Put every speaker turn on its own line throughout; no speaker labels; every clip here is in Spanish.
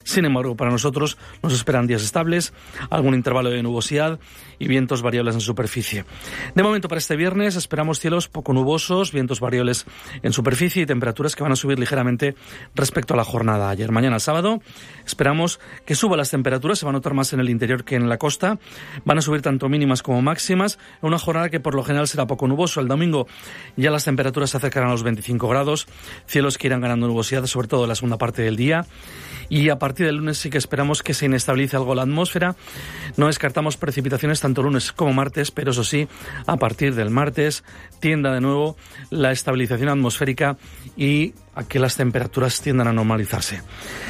Sin embargo, para nosotros nos esperan días estables, algún intervalo de nubosidad y vientos variables en superficie. De momento, para este viernes esperamos cielos poco nubosos, vientos variables en superficie y temperaturas que van a subir ligeramente respecto a la jornada de ayer. Mañana sábado esperamos que suban las temperaturas, se va a notar más en el interior que en la costa. Van a subir tanto mínimas como máximas en una jornada que por lo general será poco nuboso. El domingo ya las temperaturas se acercarán a los 25 grados, cielos que irán ganando nubosidad, sobre todo en la segunda parte del día. Y a partir del lunes sí que esperamos que se inestabilice algo la atmósfera. No descartamos precipitaciones tanto lunes como martes, pero eso sí, a partir del martes tienda de nuevo la estabilización atmosférica y a que las temperaturas tiendan a normalizarse.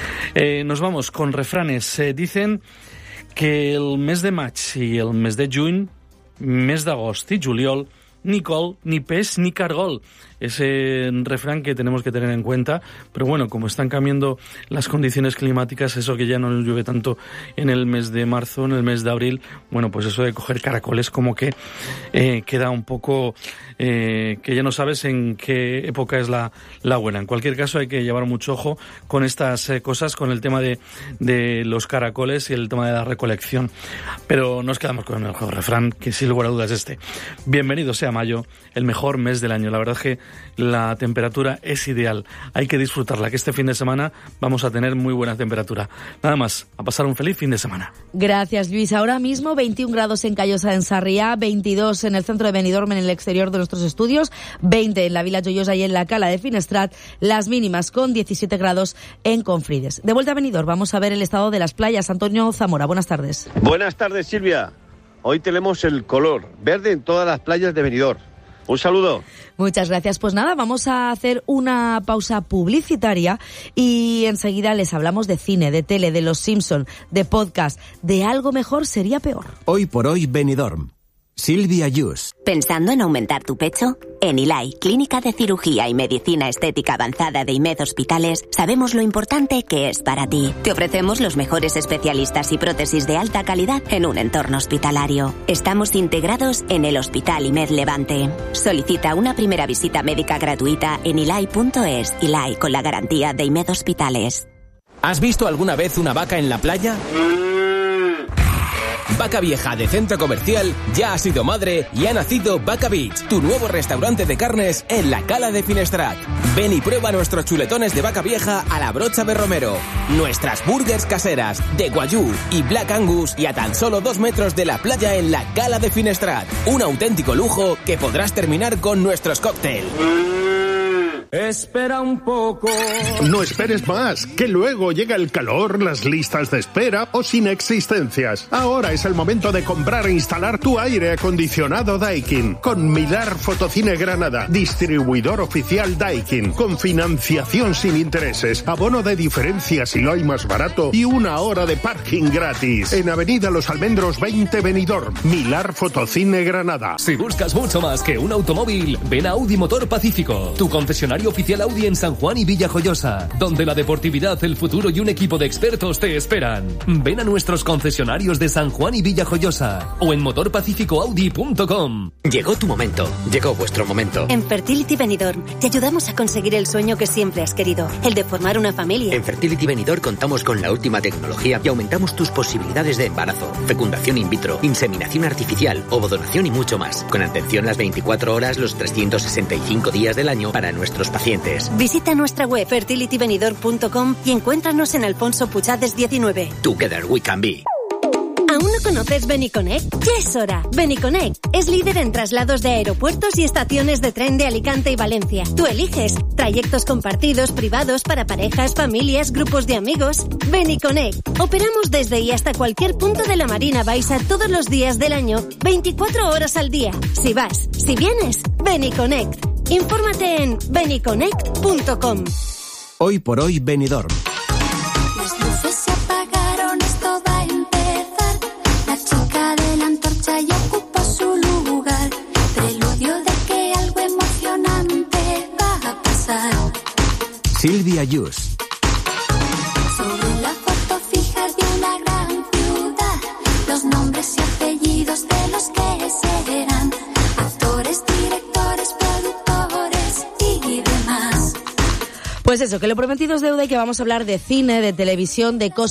Nos vamos con refranes. Dicen que el mes de maig i el mes de juny, mes d'agost i juliol, ni col, ni peix, ni cargol. Ese refrán que tenemos que tener en cuenta, pero bueno, como están cambiando las condiciones climáticas, eso que ya no llueve tanto en el mes de marzo, en el mes de abril, bueno, pues eso de coger caracoles como que queda un poco que ya no sabes en qué época es la buena. En cualquier caso hay que llevar mucho ojo con estas cosas, con el tema de los caracoles y el tema de la recolección, pero nos quedamos con el refrán que sin lugar a dudas es este: bienvenido sea mayo, el mejor mes del año. La verdad es que la temperatura es ideal, hay que disfrutarla, que este fin de semana vamos a tener muy buena temperatura. Nada más, a pasar un feliz fin de semana.
Gracias, Luis. Ahora mismo 21 grados en Callosa, en Sarriá, 22 en el centro de Benidorm, en el exterior de nuestros estudios, 20 en la Vila Joiosa y en la Cala de Finestrat, las mínimas con 17 grados en Confrides. De vuelta a Benidorm, vamos a ver el estado de las playas. Antonio Zamora, buenas tardes.
Buenas tardes, Silvia. Hoy tenemos el color verde en todas las playas de Benidorm. Un saludo.
Muchas gracias. Pues nada, vamos a hacer una pausa publicitaria y enseguida les hablamos de cine, de tele, de Los Simpson, de podcast, de algo mejor sería peor.
Hoy por hoy Benidorm. Silvia Yus.
¿Pensando en aumentar tu pecho? En ILAI, Clínica de Cirugía y Medicina Estética Avanzada de IMED Hospitales, sabemos lo importante que es para ti. Te ofrecemos los mejores especialistas y prótesis de alta calidad en un entorno hospitalario. Estamos integrados en el Hospital IMED Levante. Solicita una primera visita médica gratuita en ilai.es. ILAI, con la garantía de IMED Hospitales.
¿Has visto alguna vez una vaca en la playa? Vaca Vieja de Centro Comercial ya ha sido madre y ha nacido Vaca Beach, tu nuevo restaurante de carnes en la Cala de Finestrat. Ven y prueba nuestros chuletones de vaca vieja a la brocha de romero, nuestras burgers caseras de Guayú y Black Angus y a tan solo 2 metros de la playa en la Cala de Finestrat. Un auténtico lujo que podrás terminar con nuestros cócteles.
Espera un poco.
No esperes más, que luego llega el calor, las listas de espera o sin existencias. Ahora es el momento de comprar e instalar tu aire acondicionado Daikin. Con Milar Fotocine Granada, distribuidor oficial Daikin. Con financiación sin intereses, abono de diferencia si lo hay más barato y 1 hora de parking gratis. En Avenida Los Almendros 20 Benidorm. Milar Fotocine Granada.
Si buscas mucho más que un automóvil, ven a Audi Motor Pacífico, tu concesionario oficial Audi en San Juan y Villajoyosa, donde la deportividad, el futuro y un equipo de expertos te esperan. Ven a nuestros concesionarios de San Juan y Villajoyosa o en motorpacificoaudi.com.
Llegó tu momento, llegó vuestro momento.
En Fertility Benidorm te ayudamos a conseguir el sueño que siempre has querido, el de formar una familia.
En Fertility Benidorm contamos con la última tecnología y aumentamos tus posibilidades de embarazo, fecundación in vitro, inseminación artificial, ovodonación y mucho más. Con atención las 24 horas, los 365 días del año para nuestros pacientes.
Visita nuestra web fertilitybenidorm.com y encuéntranos en Alfonso Puchades 19.
Together we can be.
¿Aún no conoces Beniconnect? Ya es hora. Beniconnect es líder en traslados de aeropuertos y estaciones de tren de Alicante y Valencia. Tú eliges trayectos compartidos, privados, para parejas, familias, grupos de amigos. Beniconnect. Operamos desde y hasta cualquier punto de la Marina Baixa todos los días del año, 24 horas al día. Si vas, si vienes, Beniconnect. Infórmate en beniconnect.com.
Hoy por hoy Benidorm.
Las luces se apagaron, esto va a empezar. La chica de la antorcha ya ocupó su lugar. Preludio de que algo emocionante va a pasar.
Silvia Yus.
Sobre la foto fija de una gran ciudad, los nombres y apellidos de los que serán actores, directores, productores y demás.
Pues eso, que lo prometido es deuda y que vamos a hablar de cine, de televisión, de cosas